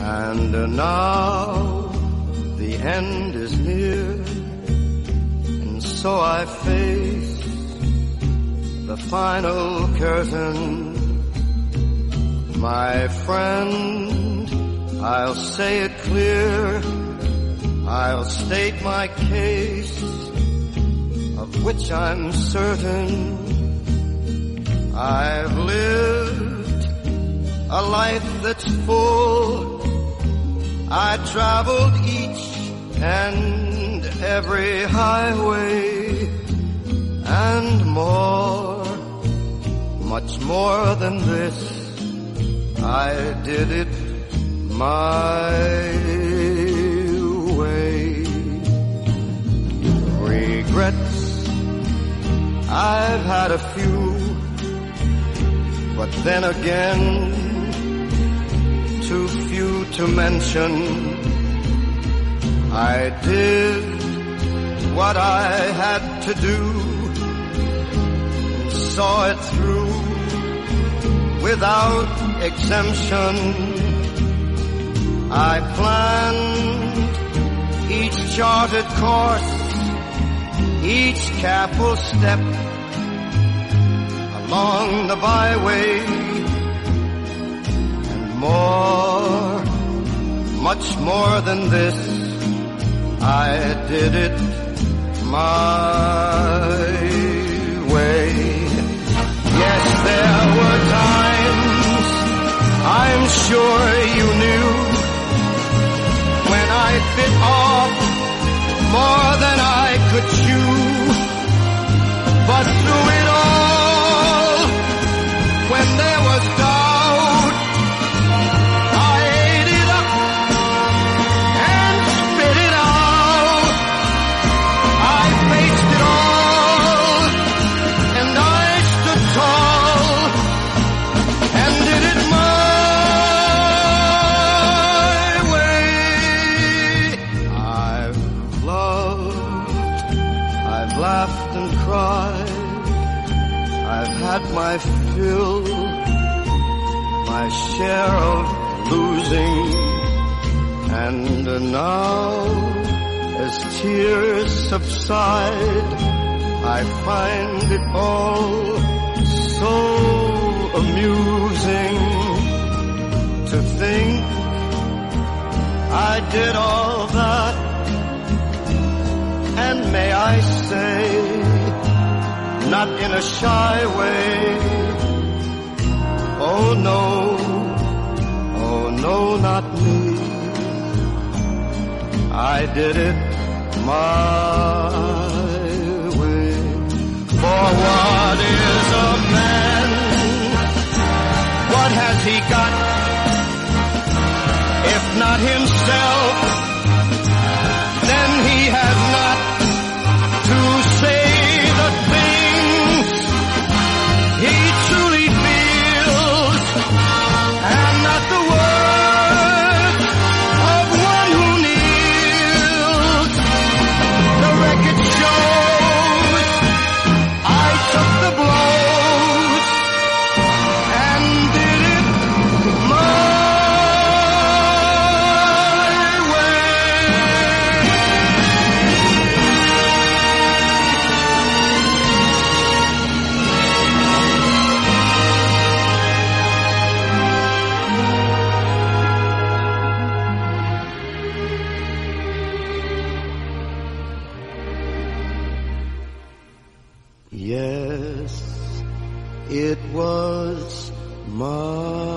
And now the end is near, and so I face the final curtain. My friend, I'll say it clear, I'll state my case, of which I'm certain. I've lived a life that's full. I traveled each and every highway and more, much more than this. I did it my way. Regrets, I've had a few, but then again, too few to mention. I did what I had to do, saw it through without exemption. I planned each charted course, each careful step along the byway, and more, much more than this, I did it my way. Yes, there were times, I'm sure you knew, when I bit off more than I could chew. But through it all, when there was doubt, I ate it up and spit it out. I faced it all, and I stood tall and did it my way. I've loved, I've laughed and cried, I've had my fill, my share of losing, and now as tears subside, I find it all so amusing to think I did all that, and may I say, not in a shy way. Oh no, not me. I did it my way. For what is a man? What has he got? If not himself, then he has not to say the things he truly feels, and not the words of one who kneels. The record shows I took the blows and did it my Yes, it was my